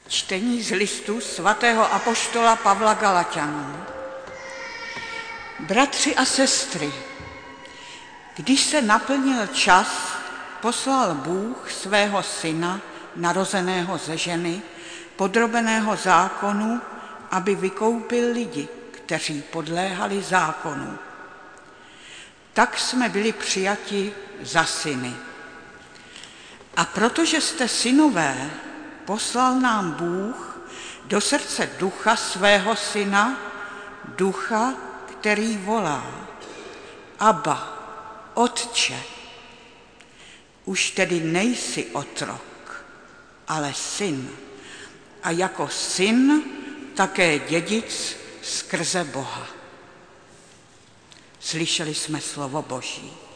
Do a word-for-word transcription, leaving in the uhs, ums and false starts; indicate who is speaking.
Speaker 1: Čtení z listu svatého apoštola Pavla Galaťanům. Bratři a sestry, když se naplnil čas, poslal Bůh svého syna, narozeného ze ženy, podrobeného zákonu, aby vykoupil lidi, kteří podléhali zákonu. Tak jsme byli přijati za syny. A protože jste synové, poslal nám Bůh do srdce ducha svého syna, ducha, který volá: Abba, Otče. Už tedy nejsi otrok, ale syn. A jako syn také dědic skrze Boha. Slyšeli jsme slovo Boží.